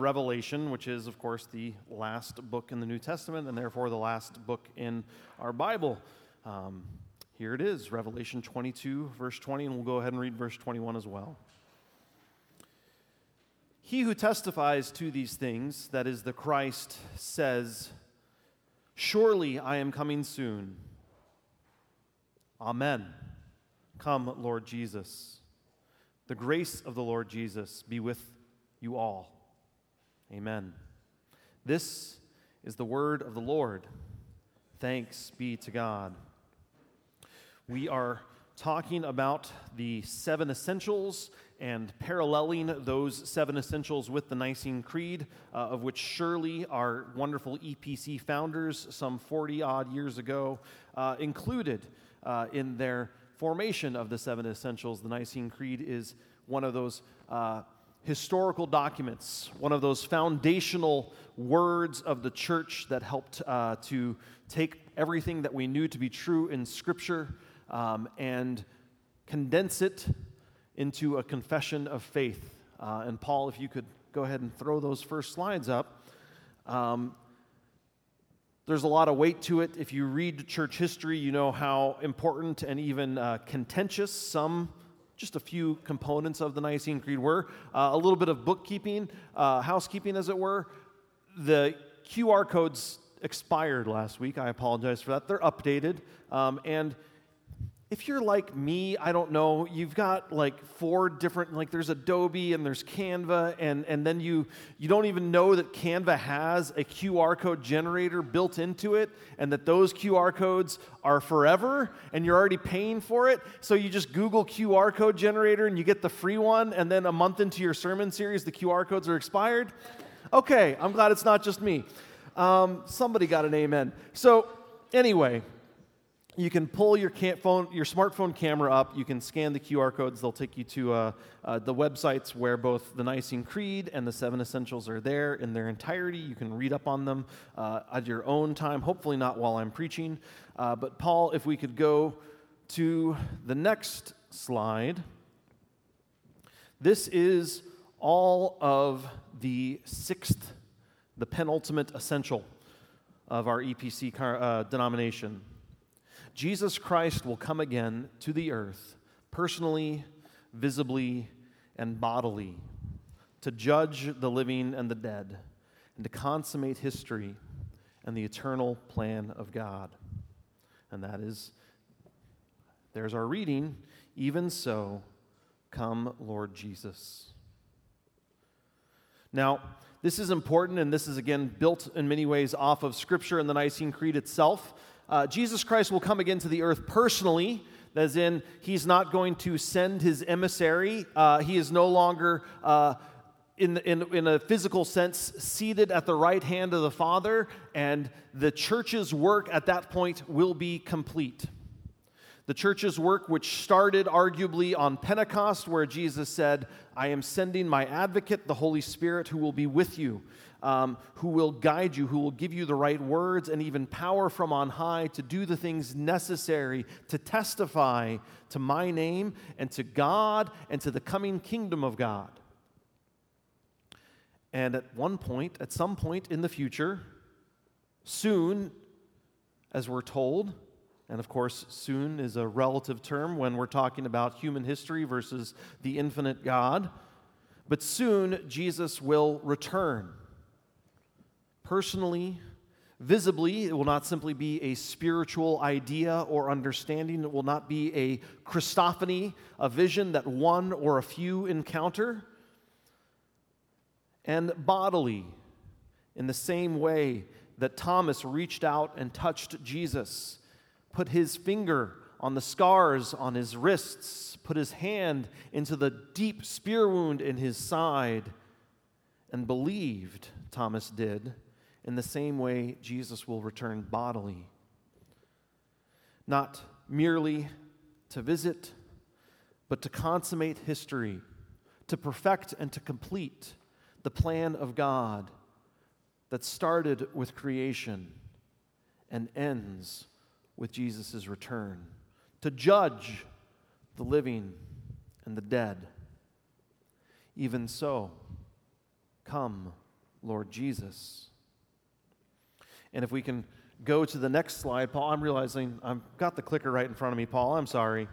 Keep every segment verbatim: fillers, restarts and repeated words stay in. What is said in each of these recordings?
Revelation, which is, of course, the last book in the New Testament and therefore the last book in our Bible. Um, here it is, Revelation twenty-two, verse twenty, and we'll go ahead and read verse twenty-one as well. He who testifies to these things, that is the Christ, says, "Surely I am coming soon. Amen. Come, Lord Jesus. The grace of the Lord Jesus be with you all. Amen." This is the word of the Lord. Thanks be to God. We are talking about the seven essentials and paralleling those seven essentials with the Nicene Creed, uh, of which Shirley, our wonderful E P C founders, some forty-odd years ago, uh, included uh, in their formation of the seven essentials. The Nicene Creed is one of those uh, historical documents, one of those foundational words of the church that helped uh, to take everything that we knew to be true in Scripture um, and condense it into a confession of faith. Uh, and Paul, if you could go ahead and throw those first slides up. Um, There's a lot of weight to it. If you read church history, you know how important and even uh, contentious some, just a few components of the Nicene Creed were. Uh, a little bit of bookkeeping, uh, housekeeping as it were. The Q R codes expired last week. I apologize for that. They're updated. Um, and if you're like me, I don't know, you've got like four different, like there's Adobe and there's Canva, and, and then you you don't even know that Canva has a Q R code generator built into it, and that those Q R codes are forever, and you're already paying for it. So you just Google Q R code generator, and you get the free one, and then a month into your sermon series, the Q R codes are expired. Okay, I'm glad it's not just me. Um, somebody got an amen. So anyway, you can pull your cam- phone, your smartphone camera up. You can scan the Q R codes. They'll take you to uh, uh, the websites where both the Nicene Creed and the Seven Essentials are there in their entirety. You can read up on them uh, at your own time, hopefully not while I'm preaching. Uh, but Paul, if we could go to the next slide. This is all of the sixth, the penultimate essential of our E P C car, uh, denomination. Jesus Christ will come again to the earth, personally, visibly, and bodily, to judge the living and the dead, and to consummate history and the eternal plan of God. And that is, there's our reading, even so, come Lord Jesus. Now, this is important, and this is again built in many ways off of Scripture and the Nicene Creed itself. Uh, Jesus Christ will come again to the earth personally, as in he's not going to send his emissary. Uh, he is no longer, uh, in, in, in a physical sense, seated at the right hand of the Father, and the church's work at that point will be complete. The church's work, which started arguably on Pentecost, where Jesus said, "I am sending my advocate, the Holy Spirit, who will be with you, um, who will guide you, who will give you the right words and even power from on high to do the things necessary to testify to my name and to God and to the coming kingdom of God." And at one point, at some point in the future, soon, as we're told, and of course, soon is a relative term when we're talking about human history versus the infinite God. But soon, Jesus will return. Personally, visibly, it will not simply be a spiritual idea or understanding. It will not be a Christophany, a vision that one or a few encounter. And bodily, in the same way that Thomas reached out and touched Jesus, put his finger on the scars on his wrists, put his hand into the deep spear wound in his side, and believed, Thomas did, in the same way Jesus will return bodily. Not merely to visit, but to consummate history, to perfect and to complete the plan of God that started with creation and ends with Jesus' return, to judge the living and the dead. Even so, come, Lord Jesus. And if we can go to the next slide, Paul, I'm realizing I've got the clicker right in front of me, Paul. I'm sorry.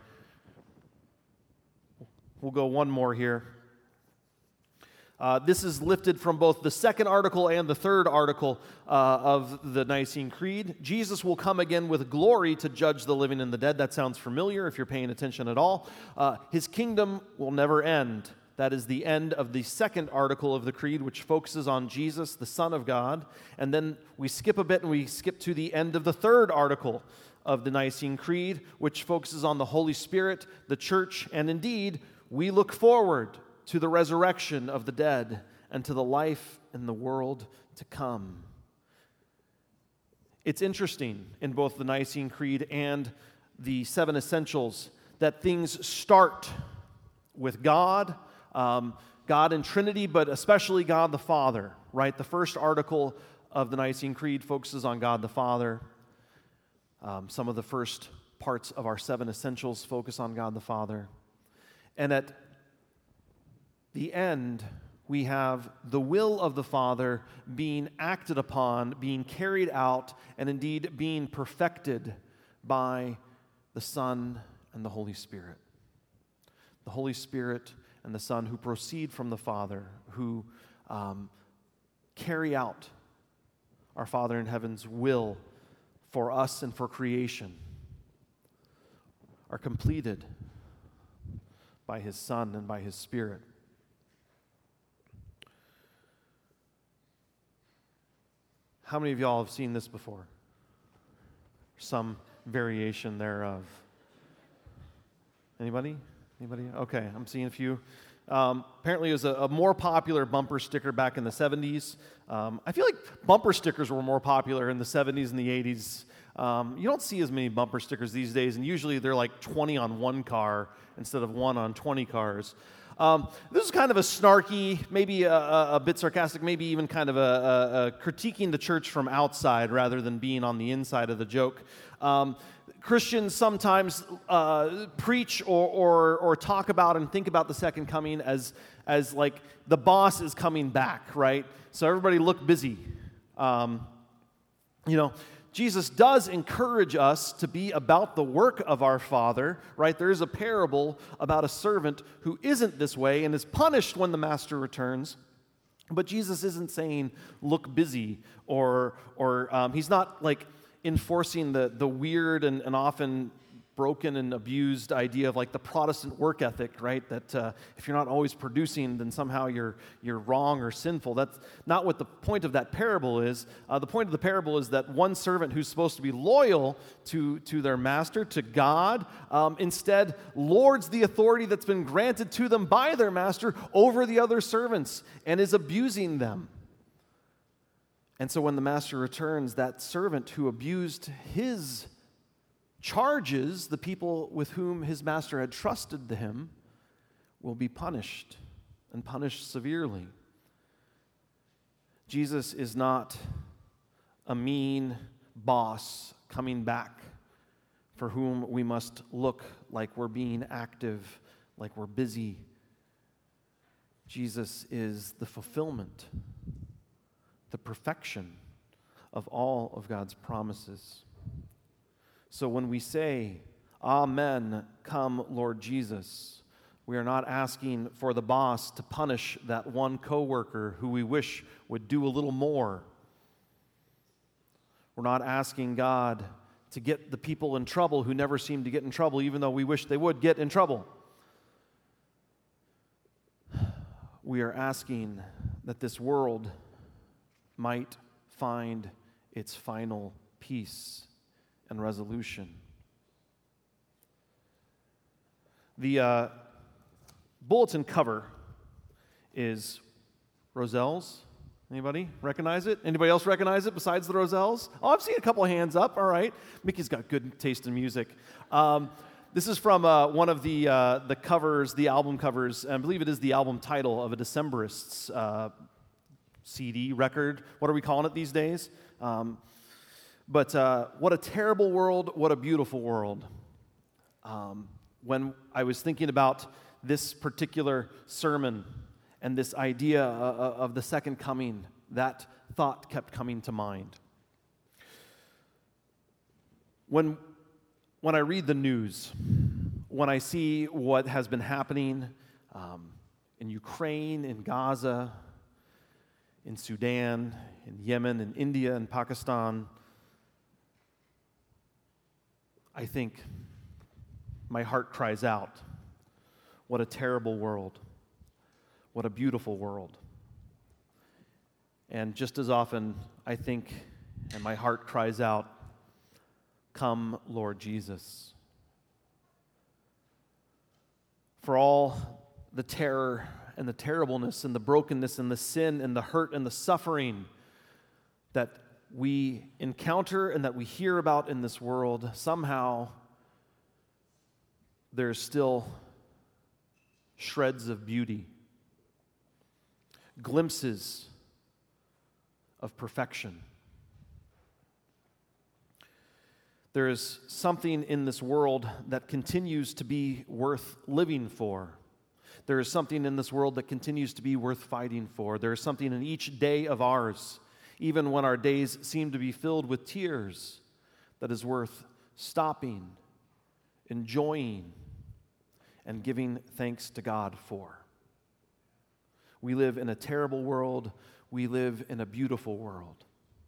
We'll go one more here. Uh, this is lifted from both the second article and the third article uh, of the Nicene Creed. Jesus will come again with glory to judge the living and the dead. That sounds familiar if you're paying attention at all. Uh, his kingdom will never end. That is the end of the second article of the Creed, which focuses on Jesus, the Son of God. And then we skip a bit and we skip to the end of the third article of the Nicene Creed, which focuses on the Holy Spirit, the church, and indeed, we look forward to the resurrection of the dead and to the life in the world to come. It's interesting in both the Nicene Creed and the Seven Essentials that things start with God, um, God in Trinity, but especially God the Father, right? The first article of the Nicene Creed focuses on God the Father. Um, some of the first parts of our Seven Essentials focus on God the Father. And at the end, we have the will of the Father being acted upon, being carried out, and indeed being perfected by the Son and the Holy Spirit. The Holy Spirit and the Son who proceed from the Father, who um, carry out our Father in heaven's will for us and for creation, are completed by His Son and by His Spirit. How many of y'all have seen this before? Some variation thereof. Anybody? Anybody? Okay, I'm seeing a few. Um, apparently, it was a, a more popular bumper sticker back in the seventies. Um, I feel like bumper stickers were more popular in the seventies and the eighties. Um, you don't see as many bumper stickers these days, and usually they're like twenty on one car instead of one on twenty cars. Um, this is kind of a snarky, maybe a, a, a bit sarcastic, maybe even kind of a, a, a critiquing the church from outside rather than being on the inside of the joke. Um, Christians sometimes uh, preach or, or or talk about and think about the second coming as as like the boss is coming back, right? So everybody look busy. Um, you know, Jesus does encourage us to be about the work of our Father, right? There is a parable about a servant who isn't this way and is punished when the master returns. But Jesus isn't saying, look busy, or or um, he's not like enforcing the, the weird and, and often broken and abused idea of like the Protestant work ethic, right? That uh, if you're not always producing, then somehow you're you're wrong or sinful. That's not what the point of that parable is. Uh, the point of the parable is that one servant who's supposed to be loyal to, to their master, to God, um, instead lords the authority that's been granted to them by their master over the other servants and is abusing them. And so when the master returns, that servant who abused his charges, the people with whom his master had trusted him, will be punished, and punished severely. Jesus is not a mean boss coming back for whom we must look like we're being active, like we're busy. Jesus is the fulfillment, the perfection of all of God's promises. So when we say, Amen, come Lord Jesus, we are not asking for the boss to punish that one coworker who we wish would do a little more. We're not asking God to get the people in trouble who never seem to get in trouble, even though we wish they would get in trouble. We are asking that this world might find its final peace and resolution. The uh, bulletin cover is Roselle's. Anybody recognize it? Anybody else recognize it besides the Roselle's? Oh, I've seen a couple of hands up. All right. Mickey's got good taste in music. Um, this is from uh, one of the uh, the covers, the album covers. I believe it is the album title of a Decemberists uh, C D, record. What are we calling it these days? Um, But uh, what a terrible world, what a beautiful world. Um, when I was thinking about this particular sermon and this idea uh, of the second coming, that thought kept coming to mind. When, when I read the news, when I see what has been happening um, in Ukraine, in Gaza, in Sudan, in Yemen, in India, and Pakistan, I think my heart cries out, what a terrible world, what a beautiful world. And just as often, I think, and my heart cries out, come, Lord Jesus. For all the terror and the terribleness and the brokenness and the sin and the hurt and the suffering that we encounter and that we hear about in this world, somehow there's still shreds of beauty, glimpses of perfection. There is something in this world that continues to be worth living for. There is something in this world that continues to be worth fighting for. There is something in each day of ours, even when our days seem to be filled with tears, that is worth stopping, enjoying, and giving thanks to God for. We live in a terrible world. We live in a beautiful world.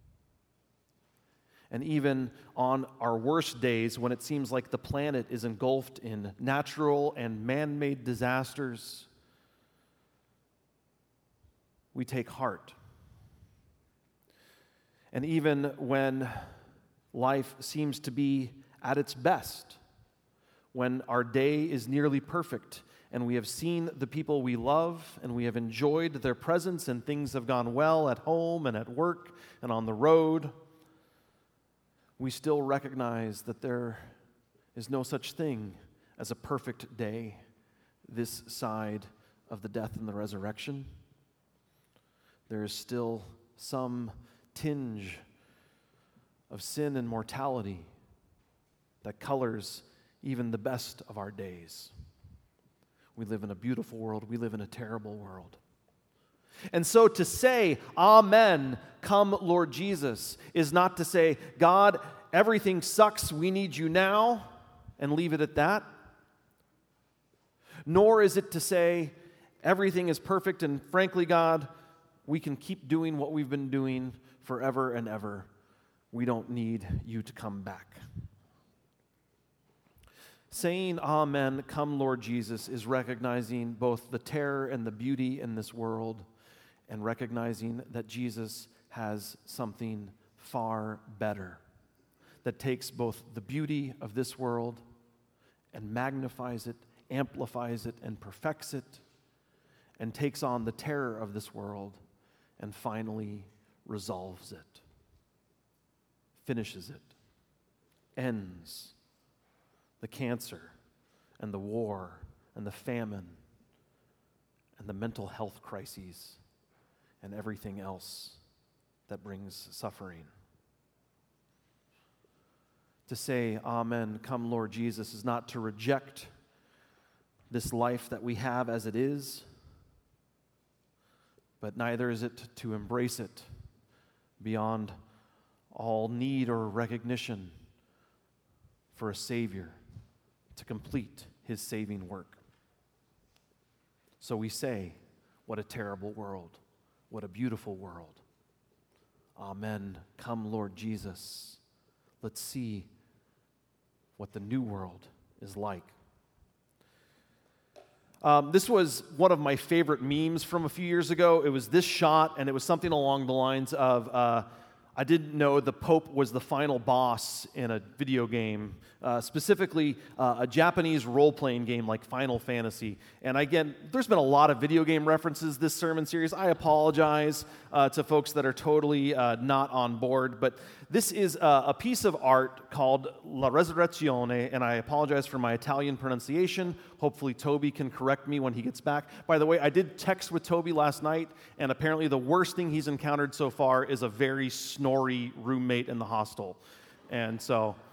And even on our worst days, when it seems like the planet is engulfed in natural and man-made disasters, we take heart. And even when life seems to be at its best, when our day is nearly perfect, and we have seen the people we love, and we have enjoyed their presence, and things have gone well at home and at work and on the road, we still recognize that there is no such thing as a perfect day this side of the death and the resurrection. There is still some tinge of sin and mortality that colors even the best of our days. We live in a beautiful world. We live in a terrible world. And so to say, Amen, come Lord Jesus, is not to say, God, everything sucks, we need you now, and leave it at that. Nor is it to say, everything is perfect, and frankly, God, we can keep doing what we've been doing forever and ever. We don't need you to come back. Saying, Amen, come Lord Jesus, is recognizing both the terror and the beauty in this world, and recognizing that Jesus has something far better that takes both the beauty of this world and magnifies it, amplifies it, and perfects it, and takes on the terror of this world and finally resolves it, finishes it, ends the cancer and the war and the famine and the mental health crises and everything else that brings suffering. To say, Amen, come Lord Jesus, is not to reject this life that we have as it is, but neither is it to embrace it beyond all need or recognition for a Savior to complete his saving work. So we say, what a terrible world. What a beautiful world. Amen. Come, Lord Jesus. Let's see what the new world is like. Um, this was one of my favorite memes from a few years ago. It was this shot, and it was something along the lines of, uh, I didn't know the Pope was the final boss in a video game, uh, specifically uh, a Japanese role-playing game like Final Fantasy. And again, there's been a lot of video game references this sermon series. I apologize uh, to folks that are totally uh, not on board, but this is uh, a piece of art called La Resurrezione, and I apologize for my Italian pronunciation. Hopefully Toby can correct me when he gets back. By the way, I did text with Toby last night, and apparently the worst thing he's encountered so far is a very snorry roommate in the hostel. And so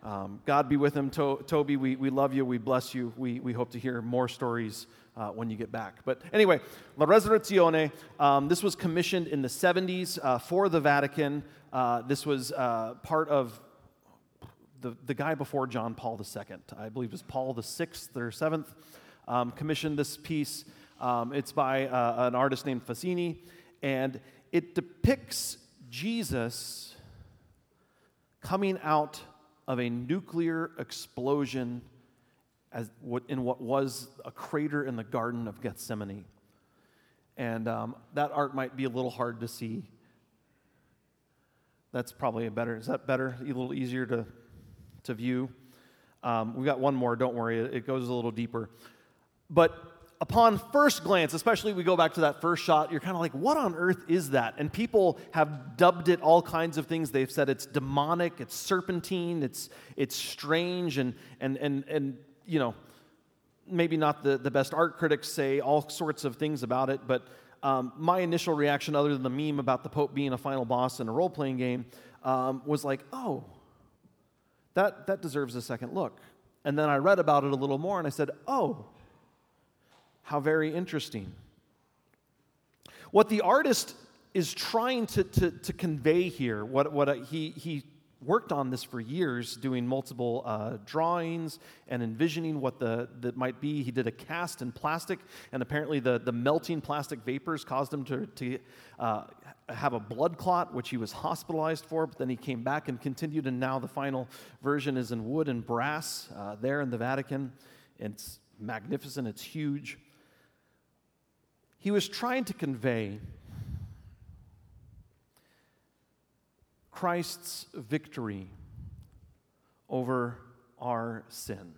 Um, God be with him. To- Toby, we, we love you. We bless you. We, we hope to hear more stories uh, when you get back. But anyway, La Resurrezione, um, this was commissioned in the seventies uh, for the Vatican. Uh, this was uh, part of the, the guy before John Paul the Second. I believe it was Paul the Sixth or Seventh, um, commissioned this piece. Um, it's by uh, an artist named Fassini, and it depicts Jesus coming out of a nuclear explosion as what, in what was a crater in the Garden of Gethsemane. And um, that art might be a little hard to see. That's probably a better, is that better? A little easier to, to view? Um, we got one more, don't worry, it, it goes a little deeper. But upon first glance, especially we go back to that first shot, you're kind of like, what on earth is that? And people have dubbed it all kinds of things. They've said it's demonic, it's serpentine, it's it's strange, and and and and you know, maybe not the, the best art critics say all sorts of things about it, but um, my initial reaction, other than the meme about the Pope being a final boss in a role-playing game, um, was like, oh, that that deserves a second look. And then I read about it a little more, and I said, oh, how very interesting. What the artist is trying to, to, to convey here, what, what uh, he, he worked on this for years, doing multiple uh, drawings and envisioning what the that might be. He did a cast in plastic, and apparently the, the melting plastic vapors caused him to, to uh, have a blood clot, which he was hospitalized for, but then he came back and continued, and now the final version is in wood and brass uh, there in the Vatican. It's magnificent, it's huge. He was trying to convey Christ's victory over our sin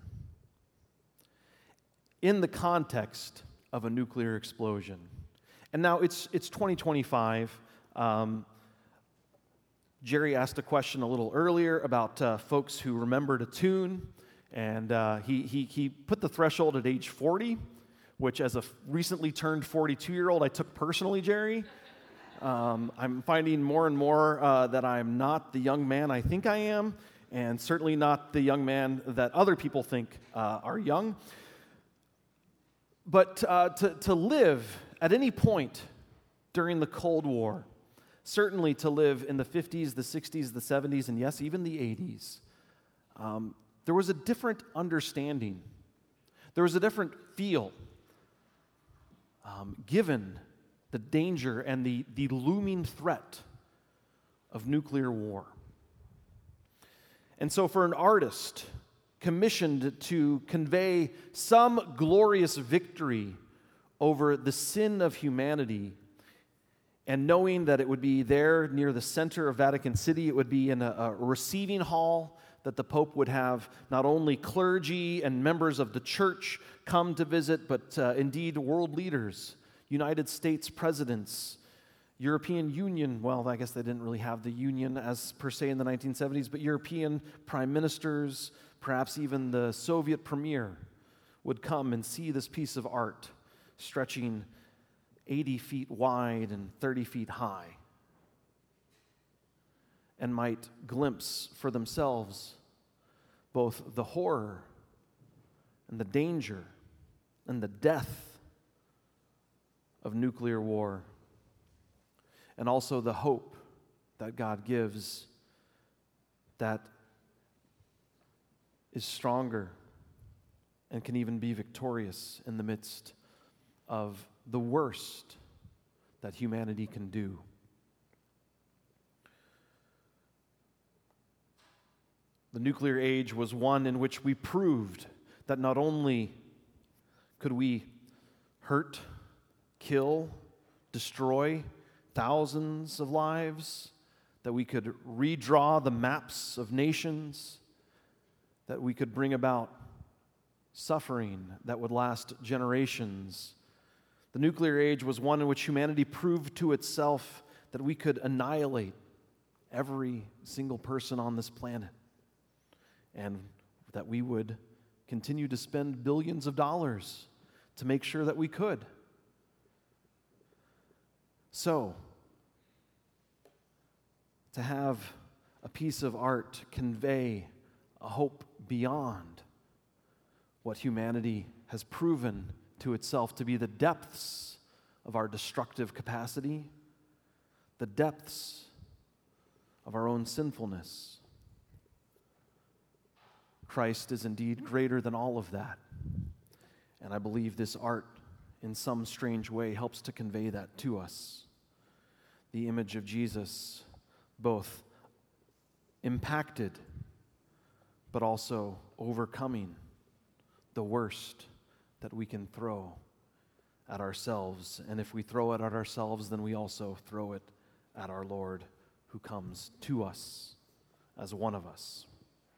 in the context of a nuclear explosion. And now it's it's twenty twenty-five. Um, Jerry asked a question a little earlier about uh, folks who remembered a tune, and uh, he, he he put the threshold at age forty, which as a recently turned forty-two-year-old, I took personally, Jerry. Um, I'm finding more and more uh, that I'm not the young man I think I am, and certainly not the young man that other people think uh, are young. But uh, to, to live at any point during the Cold War, certainly to live in the fifties, the sixties, the seventies, and yes, even the eighties, um, there was a different understanding. There was a different feel um, given the danger and the, the looming threat of nuclear war. And so for an artist commissioned to convey some glorious victory over the sin of humanity, and knowing that it would be there near the center of Vatican City, it would be in a, a receiving hall that the Pope would have not only clergy and members of the church come to visit, but uh, indeed world leaders, United States presidents, European Union, well, I guess they didn't really have the Union as per se in the nineteen seventies, but European prime ministers, perhaps even the Soviet premier, would come and see this piece of art stretching eighty feet wide and thirty feet high, and might glimpse for themselves both the horror and the danger and the death of nuclear war, and also the hope that God gives that is stronger and can even be victorious in the midst of the worst that humanity can do. The nuclear age was one in which we proved that not only could we hurt, kill, destroy thousands of lives, that we could redraw the maps of nations, that we could bring about suffering that would last generations. The nuclear age was one in which humanity proved to itself that we could annihilate every single person on this planet, and that we would continue to spend billions of dollars to make sure that we could. So, to have a piece of art convey a hope beyond what humanity has proven to itself to be the depths of our destructive capacity, the depths of our own sinfulness. Christ is indeed greater than all of that. And I believe this art, in some strange way, helps to convey that to us. The image of Jesus, both impacted, but also overcoming the worst that we can throw at ourselves. And if we throw it at ourselves, then we also throw it at our Lord, who comes to us as one of us.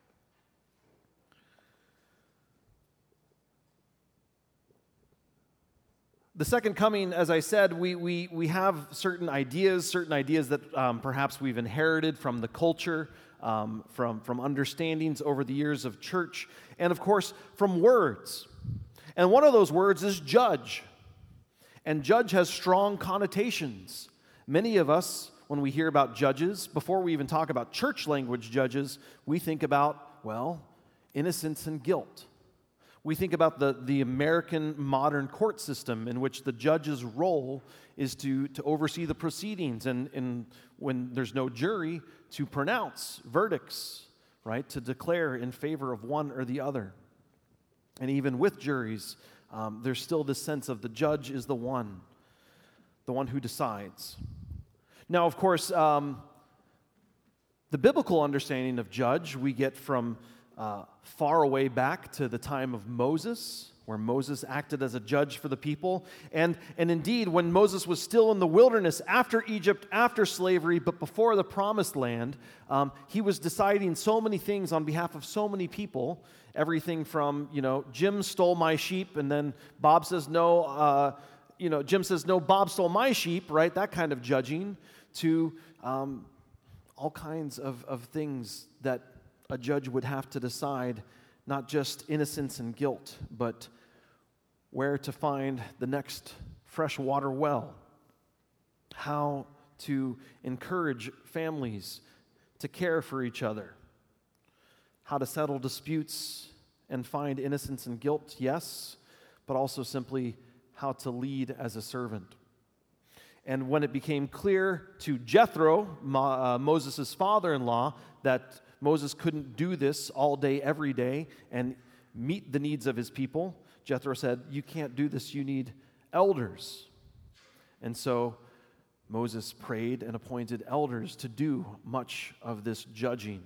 The second coming, as I said, we, we, we have certain ideas, certain ideas that um, perhaps we've inherited from the culture, um, from, from understandings over the years of church, and of course, from words. And one of those words is judge. And judge has strong connotations. Many of us, when we hear about judges, before we even talk about church language judges, we think about, well, innocence and guilt. We think about the, the American modern court system in which the judge's role is to, to oversee the proceedings and, and when there's no jury, to pronounce verdicts, right, to declare in favor of one or the other. And even with juries, um, there's still this sense of the judge is the one, the one who decides. Now, of course, um, the biblical understanding of judge we get from Uh, far away back to the time of Moses, where Moses acted as a judge for the people. And, and indeed, when Moses was still in the wilderness, after Egypt, after slavery, but before the promised land, um, he was deciding so many things on behalf of so many people. Everything from, you know, Jim stole my sheep, and then Bob says, no, uh, you know, Jim says, no, Bob stole my sheep, right? That kind of judging, to um, all kinds of, of things that a judge would have to decide, not just innocence and guilt, but where to find the next freshwater well, how to encourage families to care for each other, how to settle disputes and find innocence and guilt, yes, but also simply how to lead as a servant. And when it became clear to Jethro, Mo- uh, Moses' father-in-law, that Moses couldn't do this all day, every day, and meet the needs of his people, Jethro said, you can't do this, you need elders. And so Moses prayed and appointed elders to do much of this judging.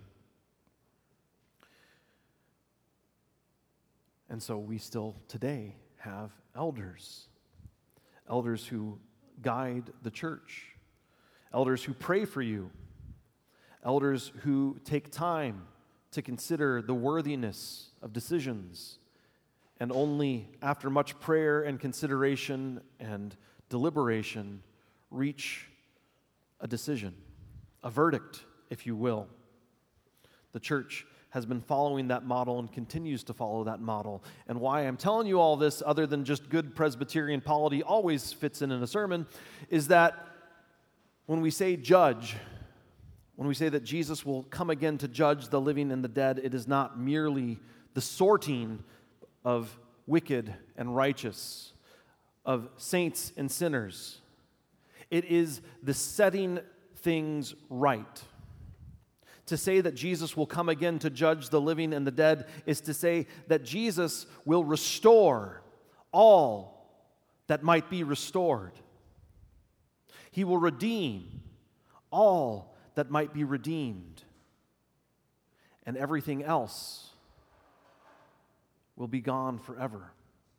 And so we still today have elders, elders who guide the church, elders who pray for you, elders who take time to consider the worthiness of decisions, and only after much prayer and consideration and deliberation reach a decision, a verdict, if you will. The church has been following that model and continues to follow that model. And why I'm telling you all this, other than just good Presbyterian polity always fits in in a sermon, is that when we say judge, when we say that Jesus will come again to judge the living and the dead, it is not merely the sorting of wicked and righteous, of saints and sinners. It is the setting things right. To say that Jesus will come again to judge the living and the dead is to say that Jesus will restore all that might be restored. He will redeem all that might be redeemed, and everything else will be gone forever.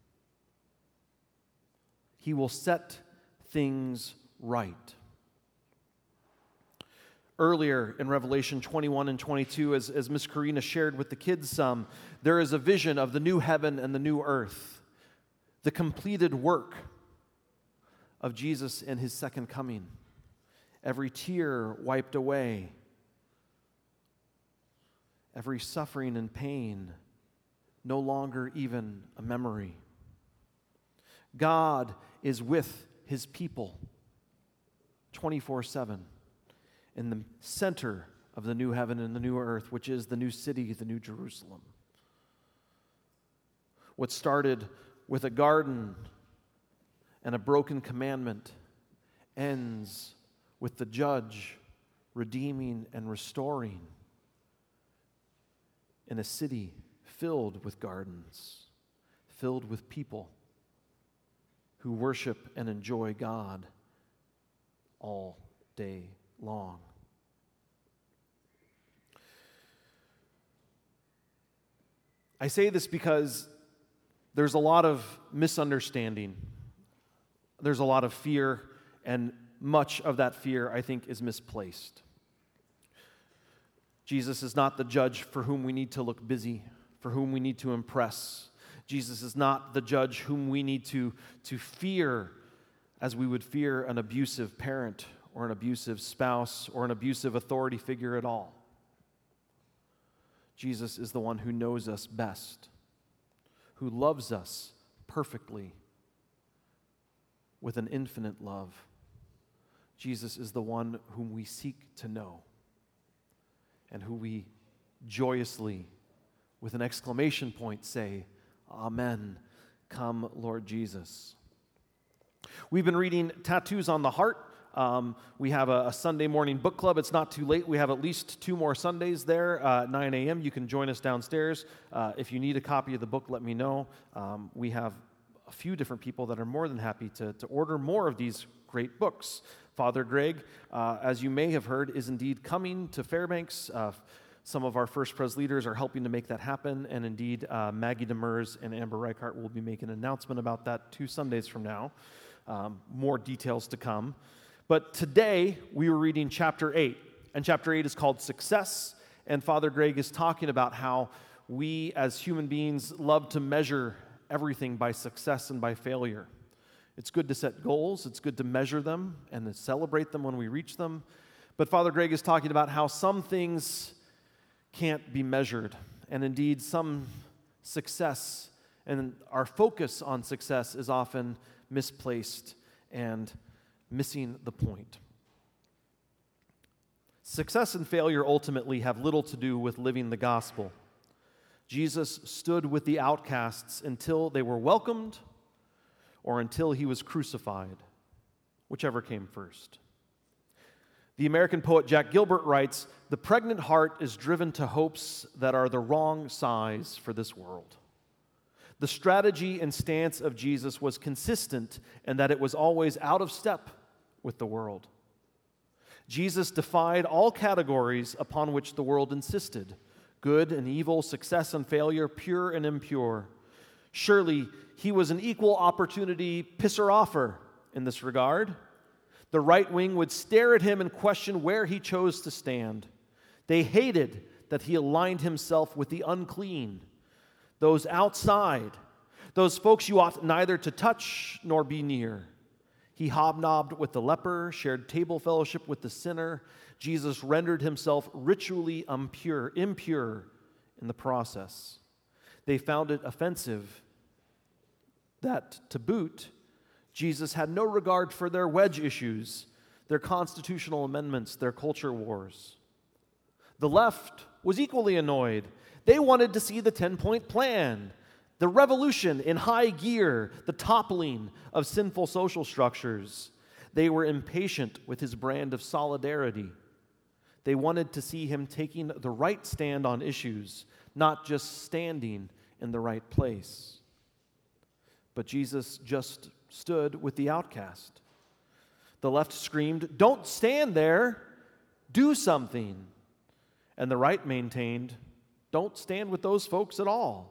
He will set things right. Earlier in Revelation twenty-one and twenty-two, as, as Miss Karina shared with the kids some, there is a vision of the new heaven and the new earth, the completed work of Jesus in his second coming. Every tear wiped away, every suffering and pain no longer even a memory. God is with his people twenty-four seven in the center of the new heaven and the new earth, which is the new city, the new Jerusalem. What started with a garden and a broken commandment ends with the judge redeeming and restoring in a city filled with gardens, filled with people who worship and enjoy God all day long. I say this because there's a lot of misunderstanding. There's a lot of fear, and much of that fear, I think, is misplaced. Jesus is not the judge for whom we need to look busy, for whom we need to impress. Jesus is not the judge whom we need to, to fear as we would fear an abusive parent or an abusive spouse or an abusive authority figure at all. Jesus is the one who knows us best, who loves us perfectly with an infinite love. Jesus is the one whom we seek to know and who we joyously, with an exclamation point, say, Amen. Come, Lord Jesus. We've been reading Tattoos on the Heart. Um, we have a, a Sunday morning book club. It's not too late. We have at least two more Sundays there uh, at nine a.m. You can join us downstairs. Uh, if you need a copy of the book, let me know. Um, we have a few different people that are more than happy to, to order more of these great books. Father Greg, uh, as you may have heard, is indeed coming to Fairbanks. Uh, some of our First Pres leaders are helping to make that happen, and indeed uh, Maggie Demers and Amber Reichart will be making an announcement about that two Sundays from now. Um, more details to come. But today, we were reading chapter eight, and chapter eight is called Success, and Father Greg is talking about how we as human beings love to measure everything by success and by failure. It's good to set goals, it's good to measure them, and to celebrate them when we reach them, but Father Greg is talking about how some things can't be measured, and indeed some success, and our focus on success is often misplaced and missing the point. Success and failure ultimately have little to do with living the gospel. Jesus stood with the outcasts until they were welcomed or until he was crucified, whichever came first. The American poet Jack Gilbert writes, "The pregnant heart is driven to hopes that are the wrong size for this world." The strategy and stance of Jesus was consistent in that it was always out of step with the world. Jesus defied all categories upon which the world insisted: good and evil, success and failure, pure and impure. Surely he was an equal opportunity pisser-offer in this regard. The right wing would stare at him and question where he chose to stand. They hated that he aligned himself with the unclean, those outside, those folks you ought neither to touch nor be near. He hobnobbed with the leper, shared table fellowship with the sinner. Jesus rendered himself ritually impure, impure in the process. They found it offensive that, to boot, Jesus had no regard for their wedge issues, their constitutional amendments, their culture wars. The left was equally annoyed. They wanted to see the ten-point plan, the revolution in high gear, the toppling of sinful social structures. They were impatient with his brand of solidarity. They wanted to see him taking the right stand on issues, not just standing in the right place. But Jesus just stood with the outcast. The left screamed, "Don't stand there, do something." And the right maintained, "Don't stand with those folks at all."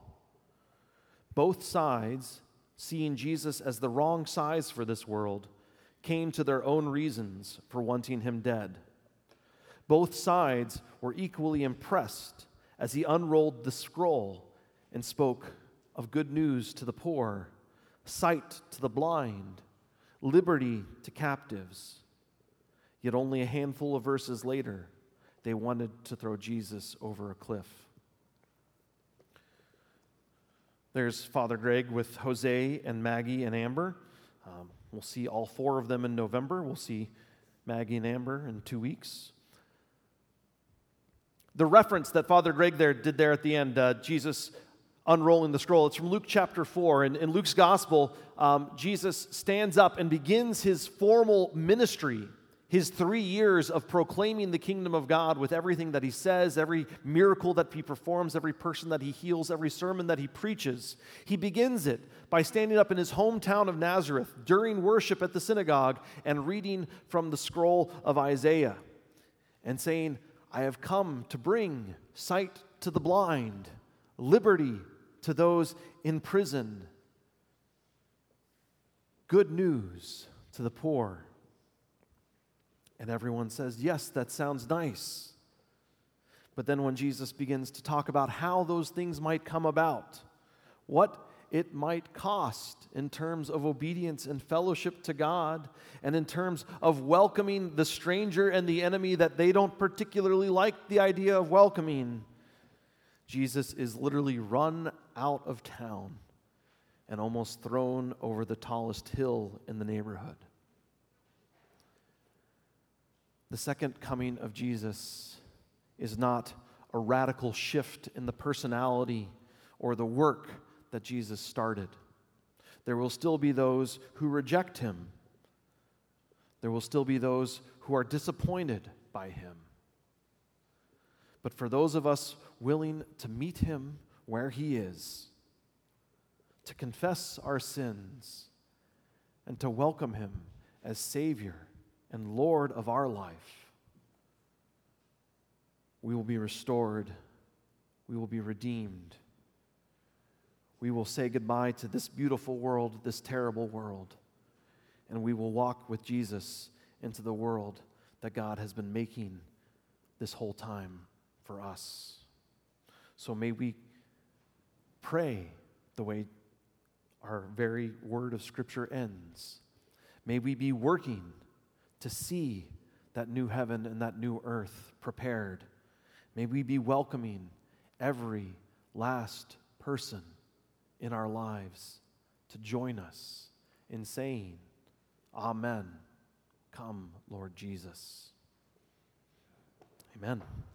Both sides, seeing Jesus as the wrong size for this world, came to their own reasons for wanting him dead. Both sides were equally impressed as he unrolled the scroll and spoke of good news to the poor, sight to the blind, liberty to captives. Yet only a handful of verses later, they wanted to throw Jesus over a cliff. There's Father Greg with Jose and Maggie and Amber. Um, we'll see all four of them in November. We'll see Maggie and Amber in two weeks. The reference that Father Greg there did there at the end, uh, Jesus unrolling the scroll, it's from Luke chapter four. And in Luke's gospel, um, Jesus stands up and begins his formal ministry, his three years of proclaiming the kingdom of God with everything that he says, every miracle that he performs, every person that he heals, every sermon that he preaches. He begins it by standing up in his hometown of Nazareth during worship at the synagogue and reading from the scroll of Isaiah and saying, I have come to bring sight to the blind, liberty to those in prison, good news to the poor. And everyone says, yes, that sounds nice. But then when Jesus begins to talk about how those things might come about, what it might cost in terms of obedience and fellowship to God, and in terms of welcoming the stranger and the enemy that they don't particularly like the idea of welcoming, Jesus is literally run out of town and almost thrown over the tallest hill in the neighborhood. The second coming of Jesus is not a radical shift in the personality or the work that Jesus started. There will still be those who reject him. There will still be those who are disappointed by him. But for those of us willing to meet him where he is, to confess our sins, and to welcome him as Savior and Lord of our life, we will be restored. We will be redeemed. We will say goodbye to this beautiful world, this terrible world, and we will walk with Jesus into the world that God has been making this whole time for us. So may we pray the way our very word of Scripture ends. May we be working to see that new heaven and that new earth prepared. May we be welcoming every last person in our lives to join us in saying, Amen. Come, Lord Jesus. Amen.